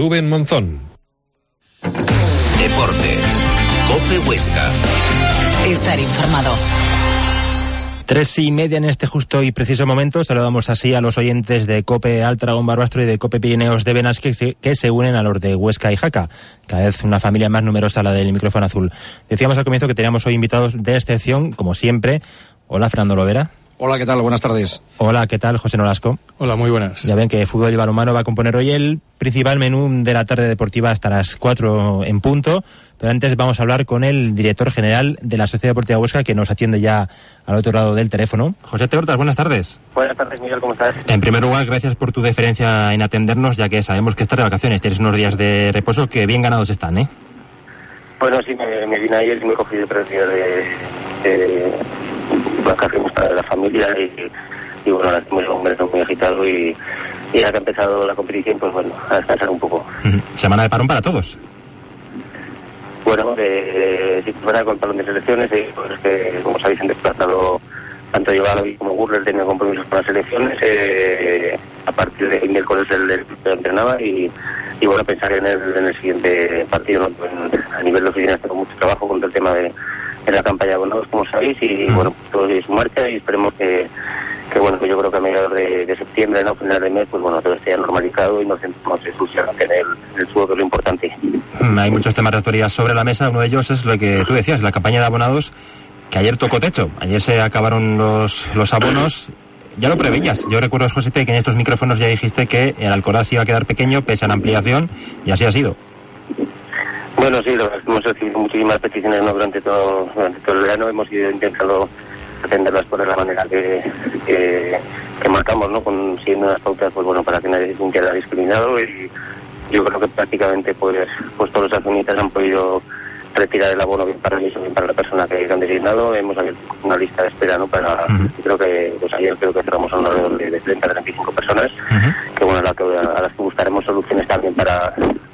Rubén Monzón. Deportes. COPE Huesca. Estar informado. 3:30 en este justo y preciso momento. Saludamos así a los oyentes de COPE Alto Aragón Barbastro y de COPE Pirineos de Benasque que se unen a los de Huesca y Jaca. Cada vez una familia más numerosa, la del micrófono azul. Decíamos al comienzo que teníamos hoy invitados de excepción, como siempre. Hola, Fernando Lovera. Hola, ¿qué tal? Buenas tardes. Hola, ¿qué tal? José Nolasco. Hola, muy buenas. Ya ven que Fútbol y Balonmano va a componer hoy el principal menú de la tarde deportiva hasta las 4 en punto. Pero antes vamos a hablar con el director general de la Sociedad Deportiva Huesca, que nos atiende ya al otro lado del teléfono. José Hortas, buenas tardes. Buenas tardes, Miguel, ¿cómo estás? En primer lugar, gracias por tu deferencia en atendernos, ya que sabemos que estás de vacaciones, tienes unos días de reposo que bien ganados están, ¿eh? Bueno, sí, me vine ayer y me cogí de 3 días de vacaciones para la familia y bueno, ahora tenemos un verano muy agitado y ya que ha empezado la competición, pues bueno, a descansar un poco. Semana de parón para todos. Bueno, si fuera con el parón de selecciones, pues es que, como sabéis, han desplazado tanto Yogavi como Gurler, tenían compromisos con las selecciones. A partir de miércoles el entrenaba y bueno, pensar en el siguiente partido, ¿no? A nivel de oficinas tengo mucho trabajo con el tema de la campaña de abonados, como sabéis, y bueno, todo sigue su marcha y esperemos que bueno, que yo creo que a mediados de septiembre, ¿no? Final de mes, pues bueno, todo esté ya normalizado y nos centremos exclusivamente en el fútbol, que es lo importante. Hay muchos temas de actualidad sobre la mesa. Uno de ellos es lo que tú decías, la campaña de abonados, que ayer tocó techo. Ayer se acabaron los abonos. Ya lo preveías. Yo recuerdo, José, que en estos micrófonos ya dijiste que el Alcoraz iba a quedar pequeño pese a la ampliación, y así ha sido. Bueno, sí, hemos recibido muchísimas peticiones, ¿no? durante todo el verano. Hemos ido intentando atenderlas por la manera que marcamos, ¿no? Siguiendo unas pautas, pues bueno, para que nadie se sintiera discriminado, y yo creo que prácticamente pues todos los accionistas han podido retirar el abono bien para ellos o bien para la persona que han designado. Hemos abierto una lista de espera, ¿no? Para creo que pues ayer cerramos a alrededor de 30-35 personas, que bueno, a las que buscaremos soluciones también para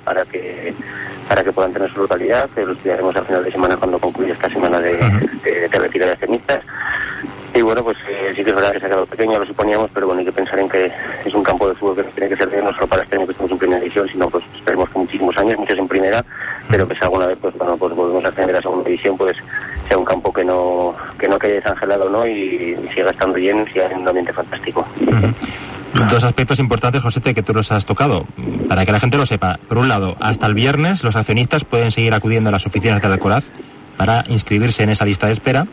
que puedan tener su localidad, que lo estudiaremos al final de semana cuando concluya esta semana de retirada de accionistas. Y bueno, pues sí que es verdad que se ha quedado pequeño, lo suponíamos, pero bueno, hay que pensar en que es un campo de fútbol que tiene que ser bien, no solo para este año que estamos en primera división, sino pues esperemos que muchísimos años, muchos en primera, pero que si alguna vez pues bueno, pues volvemos a ascender a segunda división, pues sea un campo que no quede desangelado, ¿no? Y siga estando bien, siga en un ambiente fantástico. Dos aspectos importantes, José, que tú los has tocado, para que la gente lo sepa. Por un lado, hasta el viernes los accionistas pueden seguir acudiendo a las oficinas del Alcoraz para inscribirse en esa lista de espera.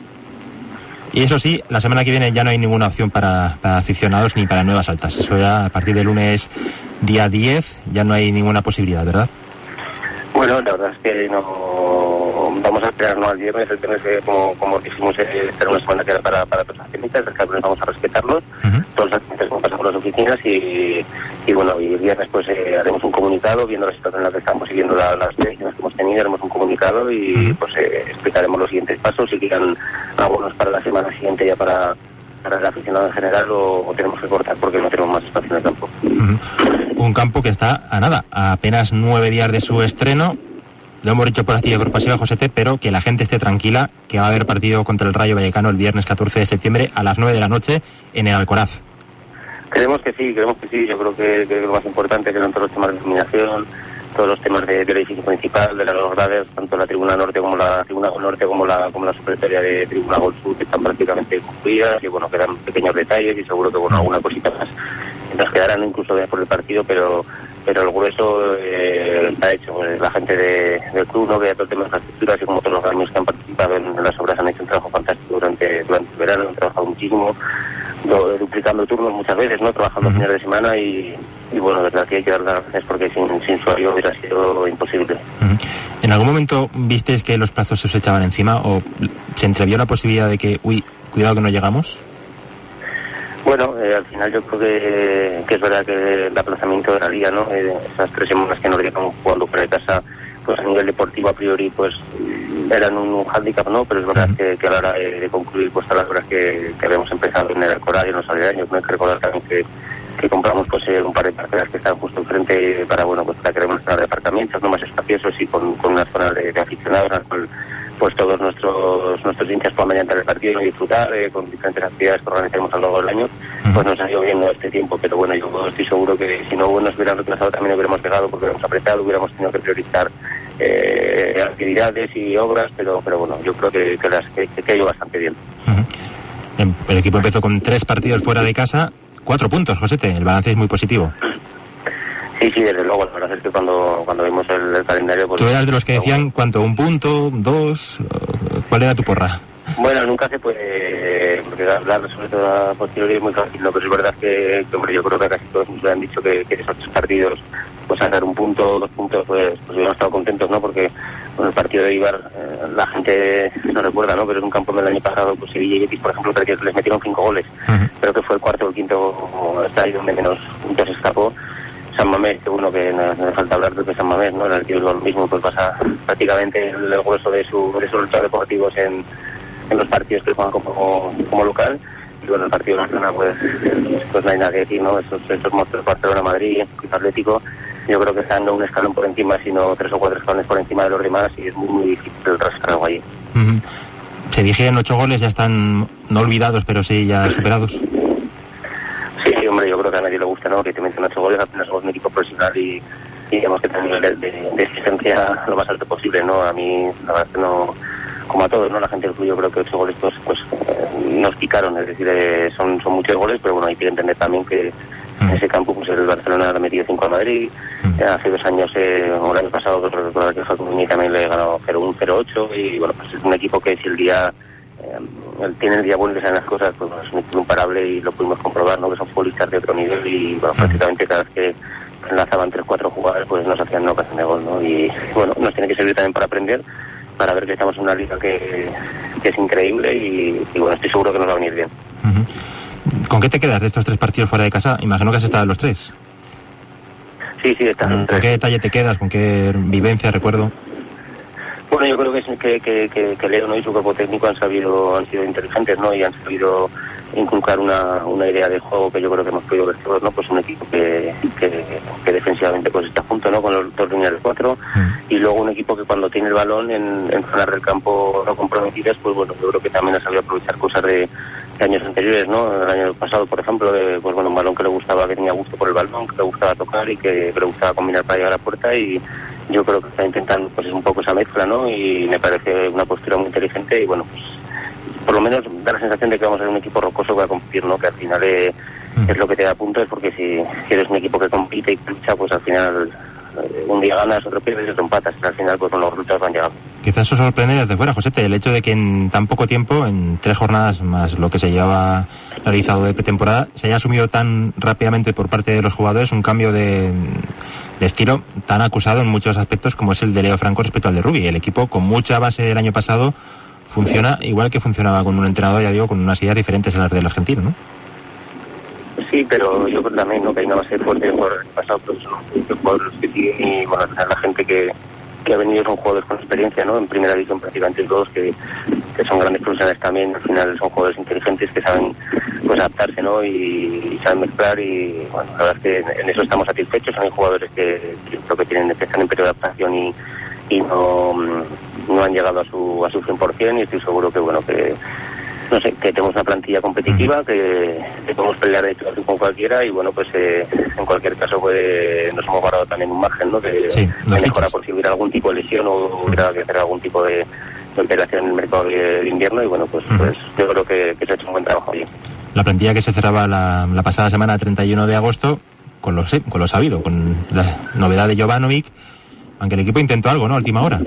Y eso sí, la semana que viene ya no hay ninguna opción para aficionados ni para nuevas altas. Eso ya a partir del lunes día 10 ya no hay ninguna posibilidad, ¿verdad? Bueno, la verdad es que no vamos a esperar, ¿no? Al viernes, el viernes, como dijimos, será una semana que era para los accionistas, el viernes vamos a respetarlos, todos los accionistas vamos a pasar por las oficinas y bueno, y el viernes pues haremos un comunicado, viendo la situación en la que estamos y viendo las decisiones que hemos tenido, haremos un comunicado y pues explicaremos los siguientes pasos, si quedan algunos para la semana siguiente ya para el aficionado en general o tenemos que cortar porque no tenemos más espacio en el campo. Un campo que está a apenas 9 días de su estreno. Lo hemos dicho por activa y por pasiva, Josete, pero que la gente esté tranquila, que va a haber partido contra el Rayo Vallecano el viernes 14 de septiembre a las 9 de la noche en el Alcoraz. Creemos que sí. Yo creo que lo más importante que son todos los temas de iluminación, todos los temas del edificio principal, de las dos grades, tanto la tribuna norte como la tribuna norte como la supletoria de tribuna Gol Sur, que están prácticamente concluidas, y bueno, quedan pequeños detalles y seguro que bueno, alguna cosita más nos quedarán incluso por el partido, pero el grueso está hecho. La gente del club, ¿no? Que ya todo el tema de infraestructuras y como todos los gremios que han participado en las obras han hecho un trabajo fantástico durante el verano, han trabajado muchísimo, duplicando turnos muchas veces, ¿no? Trabajando fines de semana y bueno, de verdad que hay que dar las gracias porque sin su ayuda hubiera sido imposible. ¿En algún momento visteis que los plazos se os echaban encima o se entrevió la posibilidad de que, cuidado que no llegamos? Bueno, al final yo creo que es verdad que el aplazamiento de la liga, ¿no? Esas 3 semanas que nos llevamos jugando fuera de casa, pues a nivel deportivo a priori pues eran un hándicap, ¿no? Pero es verdad que a la hora de concluir pues a las horas que habíamos empezado en el Alcoraz y en los aledaños, no hay que recordar también que compramos pues un par de parcelas que están justo enfrente para bueno pues para crear una zona de aparcamientos no más espaciosos y con una zona de aficionados, la cual pues todos nuestros hinchas puedan venir al partido y disfrutar con diferentes actividades que organizamos a lo largo del año. Pues nos ha ido bien este tiempo, pero bueno, yo estoy seguro que si no nos hubieran retrasado también hubiéramos llegado, porque hubiéramos apretado, hubiéramos tenido que priorizar actividades y obras, pero bueno, yo creo que ha ido bastante bien. El equipo empezó con 3 partidos fuera de casa, 4 puntos, Josete, el balance es muy positivo. Sí, desde luego, la verdad es que cuando vimos el calendario... Pues, ¿tú eras de los que decían cuánto, 1 punto, 2? ¿Cuál era tu porra? Bueno, nunca se puede, porque hablar sobre todo a posteriori es muy fácil, ¿no? Pero es verdad que hombre, yo creo que casi todos nos han dicho que esos 3 partidos, pues sacar 1 punto, 2 puntos, pues hubiéramos estado contentos, ¿no? Porque con el partido de Eibar, la gente no recuerda, ¿no? Pero es un campo del año pasado, pues Sevilla y Betis, por ejemplo, que les metieron 5 goles. Creo que fue el cuarto o el quinto estadio donde menos puntos escapó. San Mamés, que uno que no hace falta hablar de San Mamés, ¿no? En el que es lo mismo, pues pasa prácticamente el grueso de sus resultados deportivos en los partidos que juegan como local. Y bueno, el partido de Barcelona, pues no hay nada que decir, ¿no? Esos monstruos, Barcelona, Madrid, Atlético, yo creo que están un escalón por encima, sino 3 o 4 escalones por encima de los demás, y es muy difícil rascar algo allí. Se dijeron 8 goles, ya están no olvidados, pero sí ya superados. Sí, hombre, yo creo que a nadie le gusta, ¿no? Que te meten 8 goles, apenas somos un equipo profesional y digamos que tener un nivel de exigencia lo más alto posible, ¿no? A mí, la verdad que no, como a todos, ¿no? La gente del club, yo creo que 8 goles pues nos picaron, es decir, son muchos goles, pero bueno, hay que entender también que en ese campo pues el Barcelona ha metido 5 a Madrid, hace 2 años, o el año pasado, recordar que Jacobini también le ganó 0-1, 0-8, y bueno, pues es un equipo que si el día tiene el día bueno que salen las cosas, pues es un equipo imparable y lo pudimos comprobar, ¿no? Que son futbolistas de otro nivel y bueno, prácticamente cada vez que enlazaban 3-4 jugadores pues nos hacían una ocasión de gol, ¿no? Y bueno, nos tiene que servir también para aprender, para ver que estamos en una liga que es increíble y bueno, estoy seguro que nos va a venir bien. ¿Con qué te quedas de estos 3 partidos fuera de casa? Imagino que has estado en los 3. Sí, está en los 3. ¿Con qué detalle te quedas? ¿Con qué vivencia, recuerdo? Bueno, yo creo que Leo, ¿no? Y su cuerpo técnico han sido inteligentes, ¿no? Y han sabido inculcar una idea de juego que yo creo que hemos podido ver todos, ¿no? Pues un equipo que defensivamente pues está junto, ¿no? Con los 2 líneas de 4 y luego un equipo que cuando tiene el balón en zonas del campo no comprometidas, pues bueno, yo creo que también ha sabido aprovechar cosas de años anteriores, ¿no? El año pasado, por ejemplo, pues bueno, un balón que le gustaba, que tenía gusto por el balón, que le gustaba tocar y que le gustaba combinar para llegar a la puerta, y yo creo que está intentando pues un poco esa mezcla, ¿no? Y me parece una postura muy inteligente y bueno, pues por lo menos da la sensación de que vamos a ser un equipo rocoso que va a competir, ¿no? Que al final es lo que te da puntos, porque si eres un equipo que compite y lucha, pues al final un día ganas, otro pierdes y otro empatas, y al final pues los resultados van llegando. Quizás eso sorprende desde fuera, Josete, el hecho de que en tan poco tiempo, en 3 jornadas más lo que se llevaba realizado de pretemporada, se haya asumido tan rápidamente por parte de los jugadores un cambio de estilo tan acusado en muchos aspectos como es el de Leo Franco respecto al de Rubi. El equipo, con mucha base del año pasado, funciona igual que funcionaba con un entrenador, ya digo, con unas ideas diferentes a las del argentino, ¿no? Sí, pero yo creo también, ¿no? Que hay una base fuerte por el pasado, pues son jugadores que tienen, y bueno, la gente que ha venido son jugadores con experiencia, ¿no? En primera división prácticamente todos, que son grandes profesionales también, al final son jugadores inteligentes que saben pues adaptarse, ¿no? Y saben mezclar, y bueno, la verdad es que en eso estamos satisfechos. Son jugadores que creo que están en periodo de adaptación y no han llegado a su 100%, y estoy seguro que bueno, que no sé, que tenemos una plantilla competitiva, que podemos pelear de hecho con cualquiera, y bueno, pues en cualquier caso pues nos hemos guardado también un margen, ¿no? De mejora por si hubiera algún tipo de lesión o hubiera que hacer algún tipo de operación en el mercado de invierno, y bueno, pues yo creo que se ha hecho un buen trabajo allí. La plantilla que se cerraba la pasada semana, 31 de agosto, con lo sabido, con la novedad de Jovanovic, aunque el equipo intentó algo, ¿no? A última hora.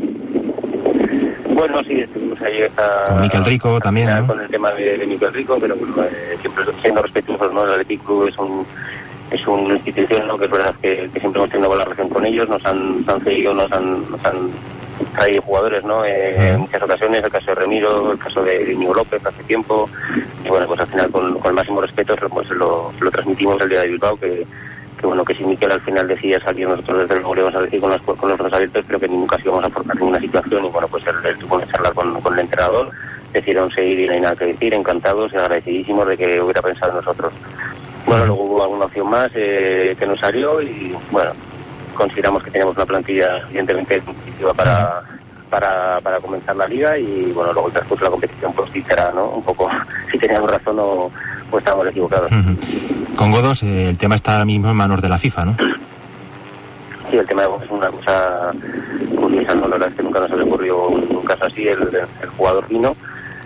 Bueno, sí, estuvimos ahí con Miquel Rico también, ¿no? Con el tema de Miquel Rico, pero bueno, siempre siendo respetuosos, ¿no? El Athletic Club es una institución, ¿no? Que es verdad que siempre hemos tenido buena relación con ellos, nos han seguido, nos han traído jugadores, ¿no? En muchas ocasiones, el caso de Remiro, el caso de Íñigo López hace tiempo, y bueno, pues al final con el máximo respeto pues lo transmitimos el día de Bilbao, que bueno, que si Miquel al final decía salir, nosotros desde luego le vamos a decir con los brazos abiertos, pero que nunca íbamos a forzar ninguna situación, y bueno, pues él tuvo que charlar con el entrenador, decidieron seguir y no hay nada que decir, encantados y agradecidísimos de que hubiera pensado en nosotros. Bueno, luego hubo alguna opción más que nos salió, y bueno, consideramos que teníamos una plantilla evidentemente competitiva para para comenzar la liga y bueno, luego el transcurso de la competición pues sí será, ¿no? Un poco si teníamos razón o estábamos equivocados. Con Godos el tema está ahora mismo en manos de la FIFA, ¿no? Sí, el tema de Godos es una cosa curiosa, ¿no? La verdad es que nunca nos había ocurrido un caso así. El jugador vino,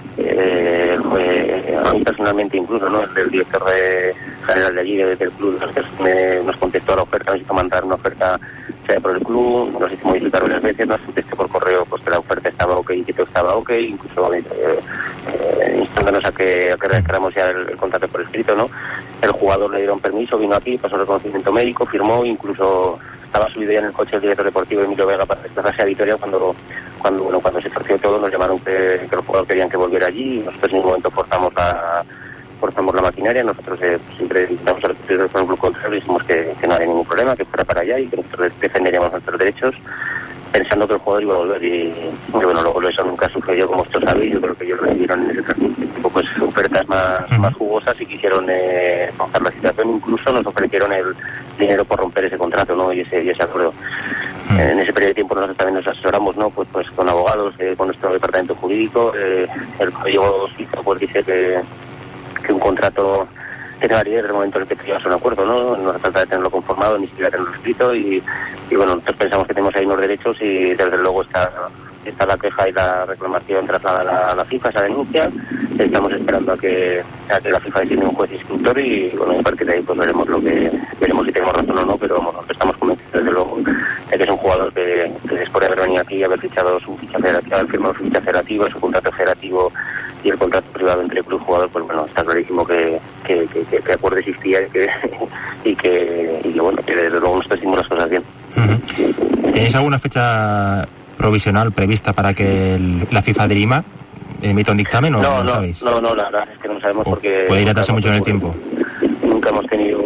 a mí personalmente incluso, ¿no? El director general de allí, del club, nos contestó a la oferta, nos hizo mandar una oferta por el club, nos hizo modificar varias veces, nos contestó por correo pues que la oferta estaba ok y que todo estaba ok, incluso instándonos a que requeramos ya el contrato por escrito, ¿no? El jugador le dieron permiso, vino aquí, pasó el reconocimiento médico, firmó, incluso estaba subido ya en el coche el director deportivo Emilio Vega para desplazarse a Vitoria cuando se torció todo, nos llamaron que el jugador querían que volviera allí y nosotros en ningún momento forzamos la maquinaria. Nosotros siempre damos a los con el club contrario y dijimos que no había ningún problema, que fuera para allá y que nosotros defenderíamos nuestros derechos pensando que el jugador iba a volver y bueno, luego eso nunca sucedió, como usted sabe. Yo creo que ellos recibieron en ese tiempo pues ofertas más jugosas y quisieron forzar la situación, incluso nos ofrecieron el dinero por romper ese contrato, ¿no? y ese acuerdo. En ese periodo de tiempo nosotros también nos asesoramos, ¿no? Pues con abogados, con nuestro departamento jurídico. El código suizo pues dice que un contrato tiene validez desde el momento en el que llegas a un acuerdo, ¿no? No se trata de tenerlo conformado, ni siquiera tenerlo escrito y bueno, nosotros pensamos que tenemos ahí unos derechos y desde luego está la queja y la reclamación trasladada a la FIFA, esa denuncia. Estamos esperando a que la FIFA designe un juez instructor y bueno, a partir de ahí pues veremos si tenemos razón o no, pero vamos, estamos convencidos desde luego de que es un jugador que después de haber venido aquí, haber fichado su ficha federativa, haber firmado su ficha federativa, su contrato federativo y el contrato privado entre club y jugador, pues bueno, está clarísimo que acuerdo existía y que bueno, que desde luego nosotros hicimos las cosas bien. ¿Tenéis alguna fecha provisional prevista para que la FIFA de Lima emita un dictamen o no sabéis? No, la verdad es que no sabemos porque puede ir atrás mucho en el tiempo. Nunca hemos tenido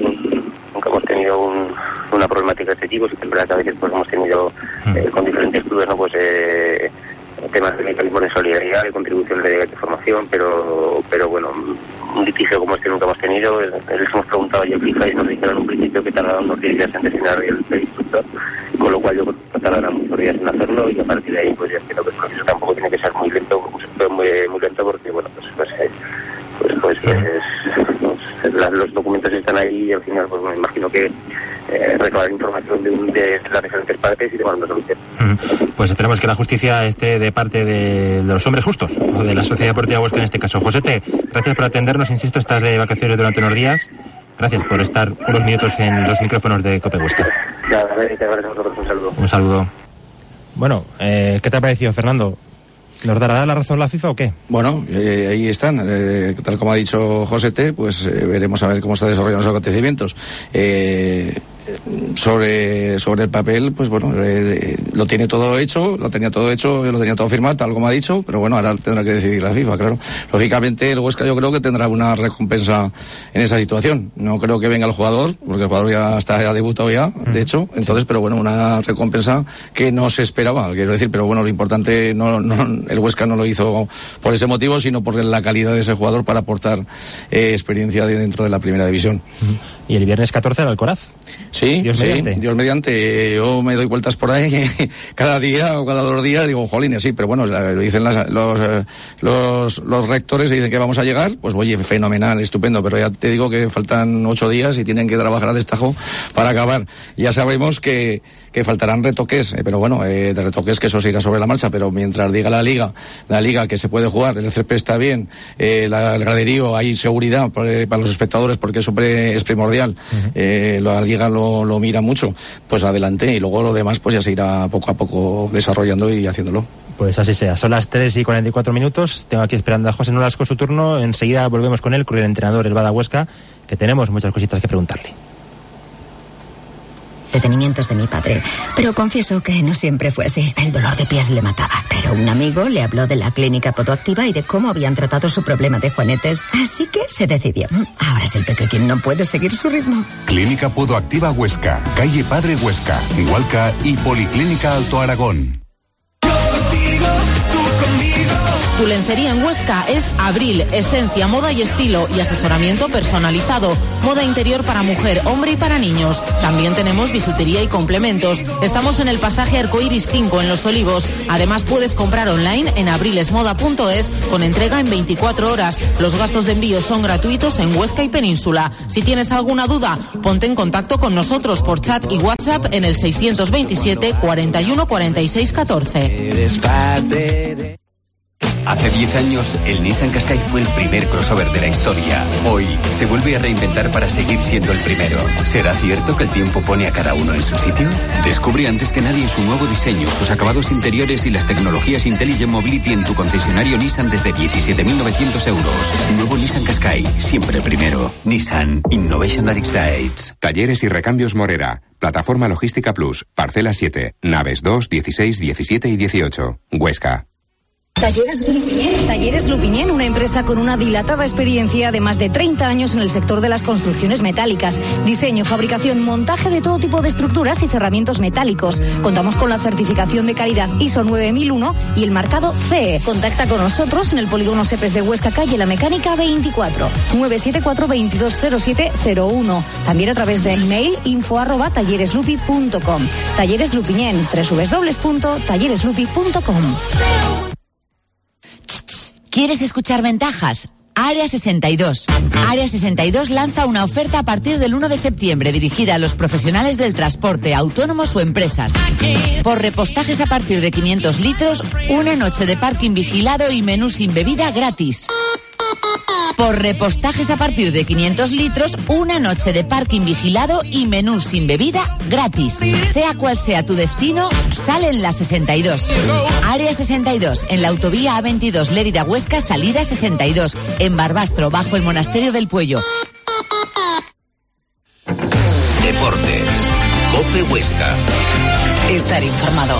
una problemática de este tipo, sí que es verdad que a veces pues hemos tenido con diferentes clubes, ¿no? Pues temas de mecanismos de solidaridad, de contribución de formación, pero bueno, un litigio como este nunca hemos tenido. Les hemos preguntado a FIFA y nos dijeron en un principio que tardaron unos 10 días en designar el instructor, con lo cual yo creo que tardarán muchos días en hacerlo y a partir de ahí pues ya entiendo que el proceso tampoco tiene que ser muy lento, muy lento porque bueno, los documentos están ahí y al final pues me imagino que recabar información de las diferentes partes y tomar una solución. Pues esperemos que la justicia esté de parte de los hombres justos, o de la Sociedad Deportiva Huesca en este caso. Josete, gracias por atendernos, insisto, estás de vacaciones durante unos días. Gracias por estar unos minutos en los micrófonos de COPE Huesca. Nada, gracias a vosotros, un saludo. Un saludo. Bueno, ¿qué te ha parecido, Fernando? ¿Nos dará la razón la FIFA o qué? Bueno, ahí están. Tal como ha dicho Josete, pues veremos a ver cómo está desarrollando los acontecimientos. Sobre el papel, pues bueno, lo tenía todo hecho, lo tenía todo firmado, tal como ha dicho, pero bueno, ahora tendrá que decidir la FIFA, claro. Lógicamente el Huesca yo creo que tendrá una recompensa en esa situación. No creo que venga el jugador, porque el jugador ya debutado ya, de hecho, entonces, pero bueno, una recompensa que no se esperaba, quiero decir, pero bueno, lo importante el Huesca no lo hizo por ese motivo, sino por la calidad de ese jugador para aportar experiencia dentro de la primera división. ¿Y el viernes 14 al Alcoraz? Sí, Dios mediante. Yo me doy vueltas por ahí cada día o cada 2 días, digo, jolín, sí, pero bueno, lo dicen los rectores y dicen que vamos a llegar, pues oye, fenomenal, estupendo, pero ya te digo que faltan 8 días y tienen que trabajar a destajo para acabar. Ya sabemos que faltarán retoques, pero bueno, de retoques que eso se irá sobre la marcha, pero mientras diga la liga que se puede jugar, el césped está bien, el graderío, hay seguridad para los espectadores porque eso es primordial, la liga lo mira mucho, pues adelante, y luego lo demás pues ya se irá poco a poco desarrollando y haciéndolo. Pues así sea. Son las 3:44. Tengo aquí esperando a José Nolas con su turno. Enseguida volvemos con él, con el entrenador, el Bada Huesca, que tenemos muchas cositas que preguntarle. Detenimientos de mi padre, pero confieso que no siempre fue así. El dolor de pies le mataba, pero un amigo le habló de la clínica Podoactiva y de cómo habían tratado su problema de juanetes, así que se decidió. Ahora es el peque quien no puede seguir su ritmo. Clínica Podoactiva Huesca, calle Padre Huesca, Hualca y Policlínica Alto Aragón. Yo contigo, tú conmigo. Tu lencería en Huesca es Abril, esencia, moda y estilo y asesoramiento personalizado. Moda interior para mujer, hombre y para niños. También tenemos bisutería y complementos. Estamos en el pasaje Arcoiris 5 en Los Olivos. Además puedes comprar online en abrilesmoda.es con entrega en 24 horas. Los gastos de envío son gratuitos en Huesca y Península. Si tienes alguna duda, ponte en contacto con nosotros por chat y WhatsApp en el 627 41 46 14. Hace 10 años, el Nissan Qashqai fue el primer crossover de la historia. Hoy, se vuelve a reinventar para seguir siendo el primero. ¿Será cierto que el tiempo pone a cada uno en su sitio? Descubre antes que nadie su nuevo diseño, sus acabados interiores y las tecnologías Intelligent Mobility en tu concesionario Nissan desde 17.900 euros. Nuevo Nissan Qashqai, siempre primero. Nissan, Innovation that excites. Talleres y recambios Morera. Plataforma Logística Plus. Parcela 7. Naves 2, 16, 17 y 18. Huesca. Talleres Lupiñén, una empresa con una dilatada experiencia de más de 30 años en el sector de las construcciones metálicas. Diseño, fabricación, montaje de todo tipo de estructuras y cerramientos metálicos. Contamos con la certificación de calidad ISO 9001 y el marcado CE. Contacta con nosotros en el polígono Sepes de Huesca, calle La Mecánica 24, 974-220701. También a través de email info@tallereslupi.com. Talleres Lupiñén, www.tallereslupi.com. ¿Quieres escuchar ventajas? Área 62. Área 62 lanza una oferta a partir del 1 de septiembre dirigida a los profesionales del transporte, autónomos o empresas. Por repostajes a partir de 500 litros, una noche de parking vigilado y menú sin bebida gratis. Por repostajes a partir de 500 litros, una noche de parking vigilado y menú sin bebida gratis. Sea cual sea tu destino, sale en la 62. Área 62, en la autovía A22 Lérida-Huesca, salida 62. En Barbastro, bajo el Monasterio del Puello. Deportes. COPE Huesca. Estar informado.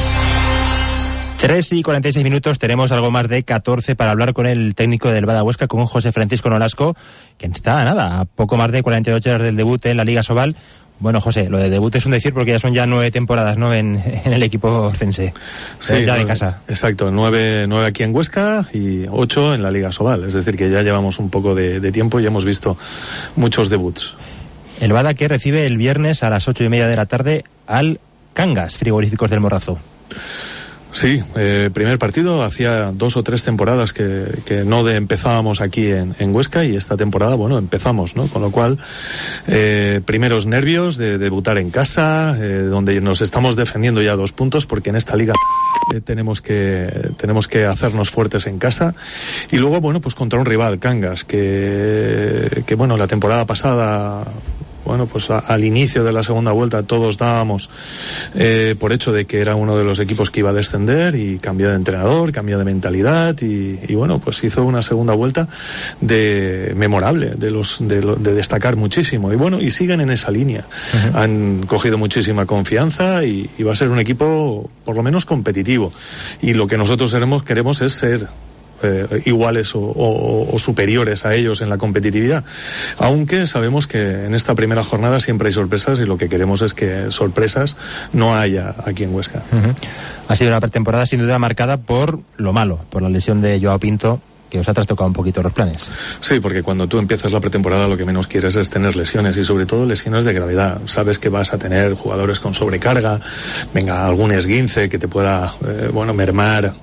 3 y 46 minutos, tenemos algo más de 14 para hablar con el técnico del Bada Huesca, con José Francisco Nolasco, que está a poco más de 48 horas del debut en la Liga Sobal. Bueno, José, lo de debut es un decir porque ya son 9 temporadas, ¿no?, en el equipo orcense. Sí, ya de casa. Exacto, 9 aquí en Huesca y 8 en la Liga Sobal. Es decir, que ya llevamos un poco de tiempo y hemos visto muchos debuts. El Bada que recibe el viernes a las 8:30 de la tarde al Cangas, Frigoríficos del Morrazo. Sí, primer partido, hacía 2 o 3 temporadas que no empezábamos aquí en Huesca, y esta temporada, bueno, empezamos, ¿no? Con lo cual, primeros nervios de debutar en casa, donde nos estamos defendiendo ya 2 puntos, porque en esta liga tenemos que hacernos fuertes en casa, y luego, bueno, pues contra un rival, Cangas, que bueno, la temporada pasada, bueno, pues al inicio de la segunda vuelta todos dábamos por hecho de que era uno de los equipos que iba a descender, y cambió de entrenador, cambió de mentalidad, y bueno, pues hizo una segunda vuelta memorable, de destacar muchísimo, y bueno, y siguen en esa línea. Uh-huh. Han cogido muchísima confianza y va a ser un equipo por lo menos competitivo, y lo que nosotros queremos es ser iguales o superiores a ellos en la competitividad, aunque sabemos que en esta primera jornada siempre hay sorpresas, y lo que queremos es que sorpresas no haya aquí en Huesca. Uh-huh. Ha sido una pretemporada sin duda marcada por lo malo, por la lesión de Joao Pinto, que os ha trastocado un poquito los planes. Sí, porque cuando tú empiezas la pretemporada lo que menos quieres es tener lesiones, y sobre todo lesiones de gravedad. Sabes que vas a tener jugadores con sobrecarga, algún esguince que te pueda mermar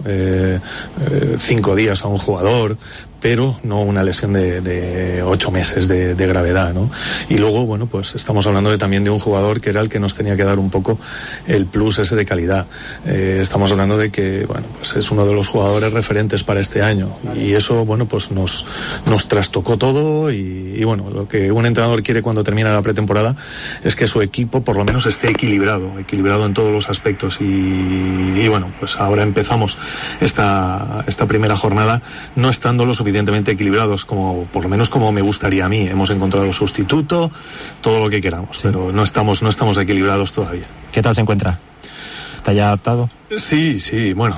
5 días a un jugador, pero no una lesión de 8 meses de gravedad, ¿no? Y luego, bueno, pues estamos hablando también de un jugador que era el que nos tenía que dar un poco el plus ese de calidad. Estamos hablando de que, bueno, pues es uno de los jugadores referentes para este año, y eso, bueno, pues nos trastocó todo, y bueno, lo que un entrenador quiere cuando termina la pretemporada es que su equipo por lo menos esté equilibrado en todos los aspectos, y bueno, pues ahora empezamos esta primera jornada no estando lo suficientemente equilibrados, como por lo menos como me gustaría a mí. Hemos encontrado el sustituto, todo lo que queramos, sí, pero no estamos equilibrados todavía. ¿Qué tal se encuentra? ¿Está ya adaptado? Sí, bueno,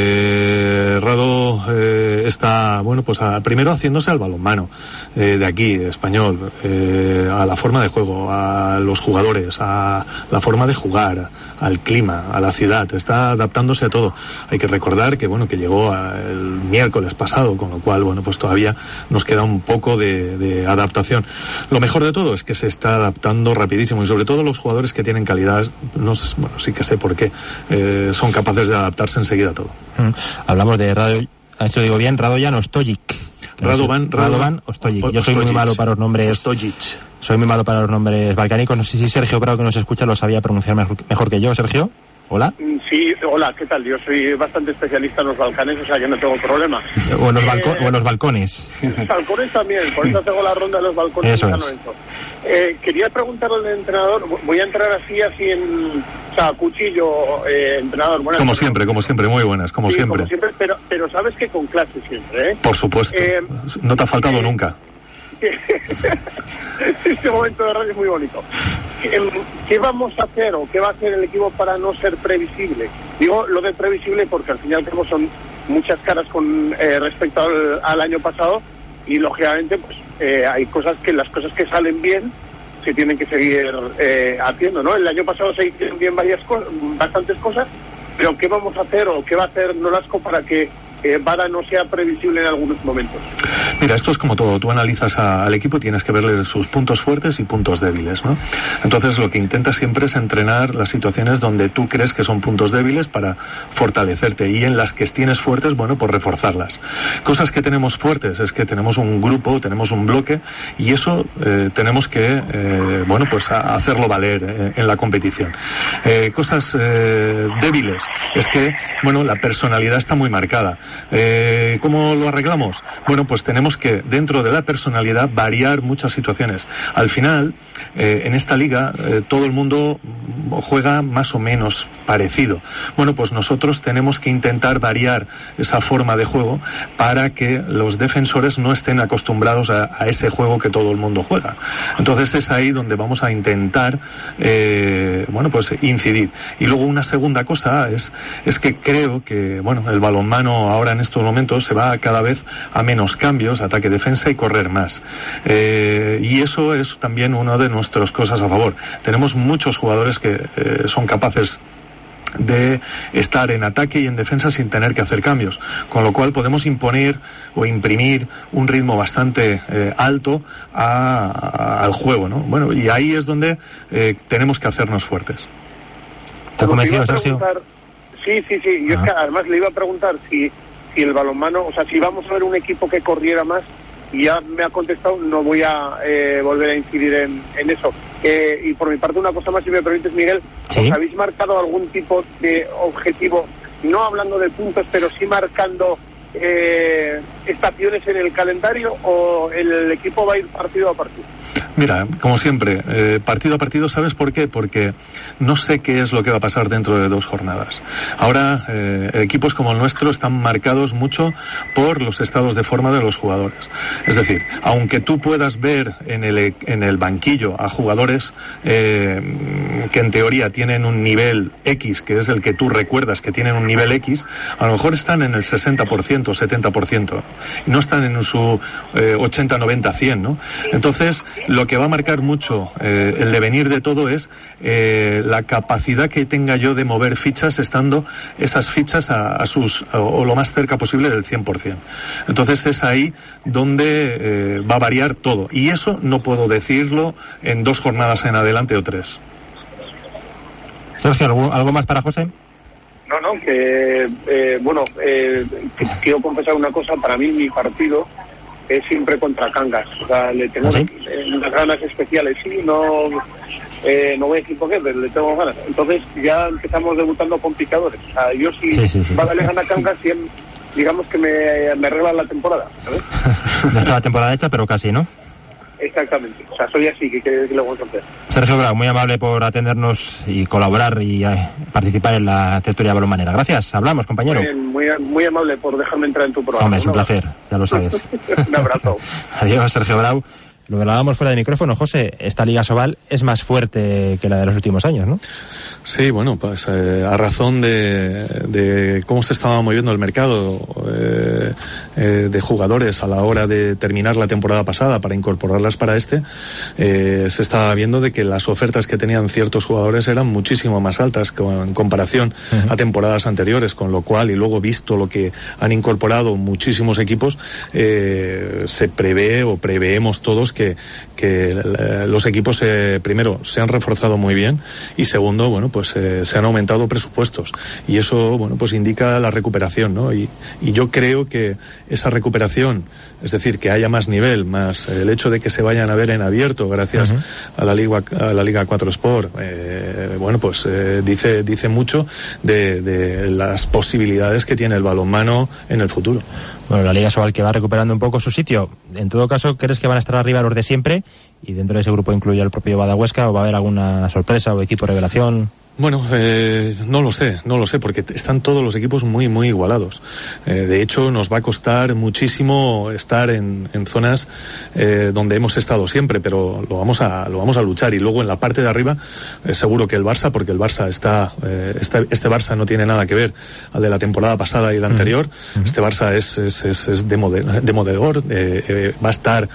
Rado está, bueno, pues primero haciéndose al balonmano de aquí, español, a la forma de juego, a los jugadores, a la forma de jugar, al clima, a la ciudad, está adaptándose a todo. Hay que recordar que, bueno, que llegó el miércoles pasado, con lo cual, bueno, pues todavía nos queda un poco de adaptación. Lo mejor de todo es que se está adaptando rapidísimo, y sobre todo los jugadores que tienen calidad, no sé, bueno, sí que sé por qué, son capaces de adaptarse enseguida a todo. Hablamos de Radovan Ostojic. Radovan Ostojic. Yo soy muy malo para los nombres. Ostojic. Soy muy malo para los nombres balcánicos. No sé si Sergio Bravo, que nos escucha, lo sabía pronunciar mejor que yo. Sergio, hola. Sí, hola, ¿qué tal? Yo soy bastante especialista en los Balcanes, o sea, yo no tengo problema. O en los balcones. Balcones también, por eso tengo la ronda de los balcones. Eso es. Quería preguntarle al entrenador, voy a entrar así en... O sea, cuchillo, entrenador. Buenas como siempre, muy buenas, como siempre. Pero sabes que con clase siempre, ¿eh? Por supuesto, no te ha faltado nunca. Este momento de radio es muy bonito. ¿Qué vamos a hacer o qué va a hacer el equipo para no ser previsible? Digo lo de previsible porque al final son muchas caras con respecto al año pasado, y lógicamente pues hay las cosas que salen bien se tienen que seguir haciendo, ¿no? El año pasado se hicieron bien bastantes cosas, pero ¿qué vamos a hacer o qué va a hacer Nolasco para que Vara no sea previsible en algunos momentos? Mira, esto es como todo. Tú analizas al equipo, tienes que verle sus puntos fuertes y puntos débiles, ¿no? Entonces lo que intentas siempre es entrenar las situaciones donde tú crees que son puntos débiles para fortalecerte, y en las que tienes fuertes, bueno, pues reforzarlas. Cosas que tenemos fuertes es que tenemos un grupo, tenemos un bloque, y eso tenemos que, bueno, pues hacerlo valer en la competición. Cosas débiles es que, bueno, la personalidad está muy marcada. ¿Cómo lo arreglamos? Bueno, pues tenemos que, dentro de la personalidad, variar muchas situaciones. Al final, en esta liga, todo el mundo juega más o menos parecido. Bueno, pues nosotros tenemos que intentar variar esa forma de juego para que los defensores no estén acostumbrados a ese juego que todo el mundo juega. Entonces es ahí donde vamos a intentar, bueno, pues incidir. Y luego una segunda cosa es que creo que, bueno, el balonmano ahora en estos momentos se va cada vez a menos cambios, ataque, defensa y correr más. Y eso es también una de nuestras cosas a favor. Tenemos muchos jugadores que son capaces de estar en ataque y en defensa sin tener que hacer cambios, con lo cual podemos imponer o imprimir un ritmo bastante alto al juego, ¿no? Bueno, y ahí es donde tenemos que hacernos fuertes. ¿Te ha convencido, Sergio? Sí. Yo es que además le iba a preguntar si el balonmano, o sea, si vamos a ver un equipo que corriera más, y ya me ha contestado, no voy a volver a incidir en eso. Y por mi parte, una cosa más, si me permites, Miguel, ¿sí? ¿Os habéis marcado algún tipo de objetivo, no hablando de puntos, pero sí marcando estaciones en el calendario, o el equipo va a ir partido a partido? Mira, como siempre, partido a partido. ¿Sabes por qué? Porque no sé qué es lo que va a pasar dentro de 2 jornadas. Ahora, equipos como el nuestro están marcados mucho por los estados de forma de los jugadores. Es decir, aunque tú puedas ver en el banquillo a jugadores que en teoría tienen un nivel X, que es el que tú recuerdas que tienen un nivel X, a lo mejor están en el 60%, 70%, y no están en su 80, 90, 100, ¿no? Entonces, lo que va a marcar mucho el devenir de todo es la capacidad que tenga yo de mover fichas, estando esas fichas a sus o lo más cerca posible del 100%. Entonces es ahí donde va a variar todo, y eso no puedo decirlo en 2 jornadas en adelante o 3. Sergio, ¿algo más para José? No, quiero confesar una cosa. Para mí, mi partido es siempre contra Cangas. O sea, le tengo unas ganas especiales. Sí, no voy a equivocar, pero le tengo ganas. Entonces ya empezamos debutando con picadores. O sea, yo sí. Vale, le gana Cangas, y digamos que me arreglan la temporada, ¿sabes? No está la temporada hecha, pero casi, ¿no? Exactamente, o sea, soy así, que lo vamos a hacer. Sergio Bravo, muy amable por atendernos y colaborar y participar en la tertulia balonmanera. Gracias, hablamos, compañero. Muy amable por dejarme entrar en tu programa. Hombre, es un placer, ya lo sabes. Un abrazo. Adiós, Sergio Bravo. Lo hablábamos fuera de micrófono, José, esta Liga Sobal es más fuerte que la de los últimos años, ¿no? Sí, bueno, pues a razón de cómo se estaba moviendo el mercado de jugadores a la hora de terminar la temporada pasada para incorporarlas para se estaba viendo de que las ofertas que tenían ciertos jugadores eran muchísimo más altas en comparación a temporadas anteriores, con lo cual, y luego visto lo que han incorporado muchísimos equipos, se prevé o preveemos todos que los equipos primero se han reforzado muy bien y segundo, bueno, pues se han aumentado presupuestos y eso, bueno, pues indica la recuperación, ¿no? Y yo creo que esa recuperación, es decir, que haya más nivel, más el hecho de que se vayan a ver en abierto gracias a la Liga 4 Sport, bueno, pues dice mucho de las posibilidades que tiene el balonmano en el futuro. Bueno, la Liga Sobal que va recuperando un poco su sitio. En todo caso, ¿crees que van a estar arriba los de siempre? Y dentro de ese grupo incluye al propio Bada Huesca, ¿o va a haber alguna sorpresa o equipo revelación? Bueno, no lo sé, porque están todos los equipos muy, muy igualados. De hecho, nos va a costar muchísimo estar en zonas donde hemos estado siempre, pero lo vamos a luchar. Y luego en la parte de arriba, seguro que el Barça, porque el Barça este Barça no tiene nada que ver al de la temporada pasada y la anterior. Este Barça es demoledor, va a estar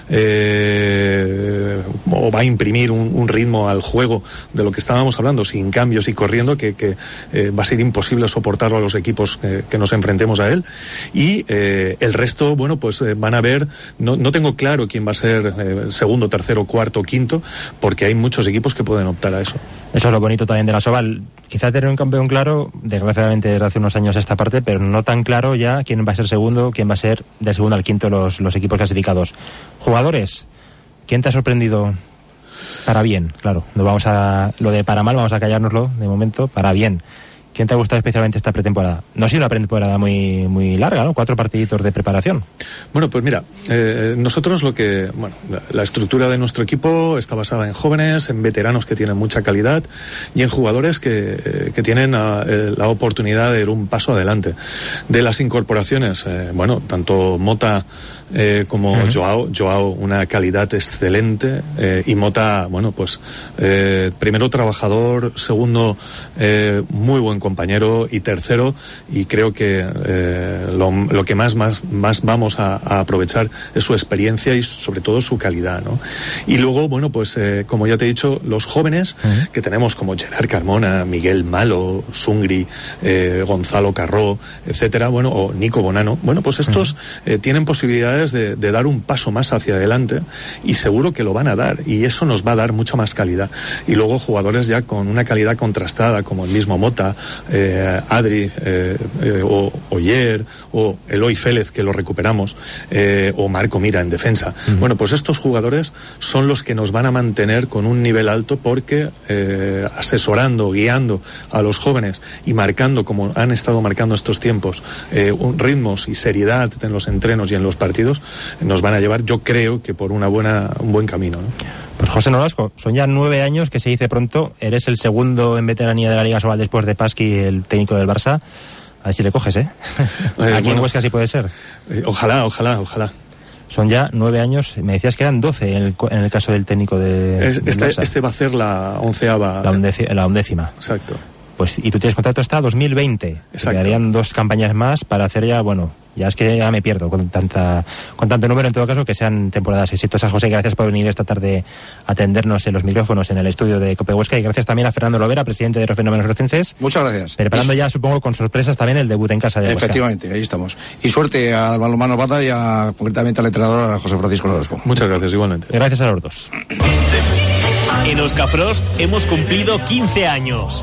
o va a imprimir un ritmo al juego de lo que estábamos hablando, sin cambios y corriendo, que va a ser imposible soportarlo a los equipos que nos enfrentemos a él. Y el resto, bueno, pues van a ver, no tengo claro quién va a ser segundo, tercero, cuarto, quinto, porque hay muchos equipos que pueden optar a eso. Eso es lo bonito también de la Sobal. Quizá tener un campeón claro, desgraciadamente desde hace unos años a esta parte, pero no tan claro ya quién va a ser segundo, quién va a ser de segundo al quinto los equipos clasificados. Jugadores, ¿quién te ha sorprendido? Para bien, claro. No vamos a lo de para mal, vamos a callárnoslo de momento. Para bien. ¿Quién te ha gustado especialmente esta pretemporada? No ha sido una pretemporada muy, muy larga, ¿no? 4 partiditos de preparación. Bueno, pues mira, nosotros la estructura de nuestro equipo está basada en jóvenes, en veteranos que tienen mucha calidad y en jugadores que tienen la oportunidad de dar un paso adelante. De las incorporaciones, tanto Mota como Joao, una calidad excelente, y Mota, primero trabajador, segundo muy buen compañero, y tercero, y creo que lo que más vamos a aprovechar es su experiencia y sobre todo su calidad, ¿no? Y luego, como ya te he dicho, los jóvenes que tenemos como Gerard Carmona, Miguel Malo, Sungri, Gonzalo Carró, etcétera, o Nico Bonano, pues estos tienen posibilidades de dar un paso más hacia adelante y seguro que lo van a dar, y eso nos va a dar mucha más calidad. Y luego jugadores ya con una calidad contrastada como el mismo Mota, Adri, o Oyer, o Eloy Félez, que lo recuperamos, o Marco Mira en defensa. Pues estos jugadores son los que nos van a mantener con un nivel alto, porque asesorando, guiando a los jóvenes y marcando, como han estado marcando estos tiempos, ritmos y seriedad en los entrenos y en los partidos, nos van a llevar, yo creo, que por un buen camino, ¿no? Pues José Nolasco, son ya 9 años, que se dice pronto. Eres el segundo en veteranía de la Liga Sobal después de Pasqui, el técnico del Barça. A ver si le coges, aquí en Huesca sí puede ser. Ojalá. Son ya 9 años, me decías que eran 12 en el caso del técnico del Barça. Este va a ser la 11ª. La 11ª. Exacto. Pues, y tú tienes contrato hasta 2020. Exacto. Quedarían 2 campañas más para hacer ya, ya es que ya me pierdo con tanto número. En todo caso, que sean temporadas exitosas. José, gracias por venir esta tarde a atendernos en los micrófonos en el estudio de COPE Huesca, y gracias también a Fernando Lovera, presidente de los Fenómenos Rocenses. Muchas gracias. Preparando ya, supongo, con sorpresas también el debut en casa de Huesca. Efectivamente, ahí estamos. Y suerte al balonmano Bada y concretamente al entrenador, a José Francisco Nolasco. Muchas gracias, igualmente. Gracias a los dos. En Euskafrost hemos cumplido 15 años.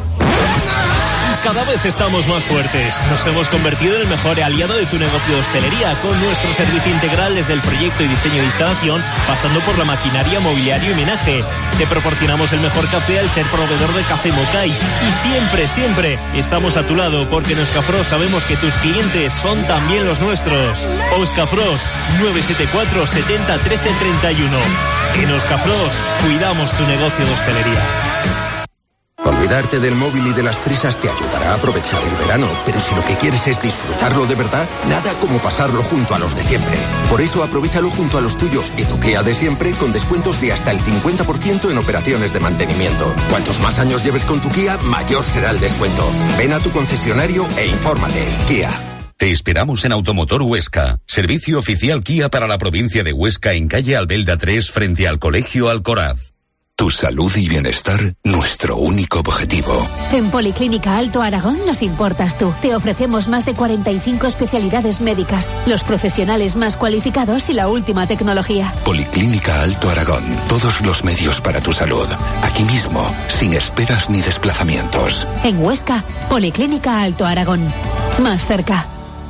Cada vez estamos más fuertes. Nos hemos convertido en el mejor aliado de tu negocio de hostelería, con nuestro servicio integral desde el proyecto y diseño de instalación, pasando por la maquinaria, mobiliario y menaje. Te proporcionamos el mejor café al ser proveedor de Café Mocay. Y siempre estamos a tu lado, porque en Euskafrost sabemos que tus clientes son también los nuestros. Euskafrost, 974 70 13 31. En Euskafrost cuidamos tu negocio de hostelería. Olvidarte del móvil y de las prisas te ayudará a aprovechar el verano, pero si lo que quieres es disfrutarlo de verdad, nada como pasarlo junto a los de siempre. Por eso aprovéchalo junto a los tuyos y tu Kia de siempre con descuentos de hasta el 50% en operaciones de mantenimiento. Cuantos más años lleves con tu Kia, mayor será el descuento. Ven a tu concesionario e infórmate. Kia. Te esperamos en Automotor Huesca, servicio oficial Kia para la provincia de Huesca en calle Albelda 3 frente al Colegio Alcoraz. Tu salud y bienestar, nuestro único objetivo. En Policlínica Alto Aragón nos importas tú. Te ofrecemos más de 45 especialidades médicas, los profesionales más cualificados y la última tecnología. Policlínica Alto Aragón. Todos los medios para tu salud. Aquí mismo, sin esperas ni desplazamientos. En Huesca, Policlínica Alto Aragón. Más cerca.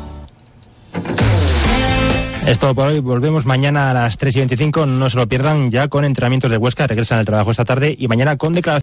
Es todo por hoy. Volvemos mañana a las 3:25. No se lo pierdan, ya con entrenamientos de Huesca. Regresan al trabajo esta tarde y mañana con declaraciones.